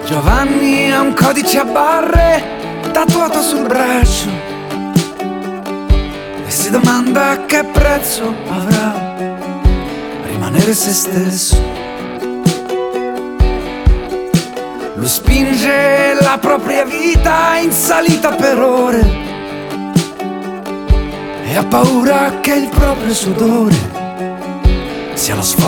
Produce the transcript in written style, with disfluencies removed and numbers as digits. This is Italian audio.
Giovanni ha un codice a barre tatuato sul braccio e si domanda che prezzo avrà rimanere se stesso. Lui spinge la propria vita in salita per ore e ha paura che il proprio sudore sia lo sforzo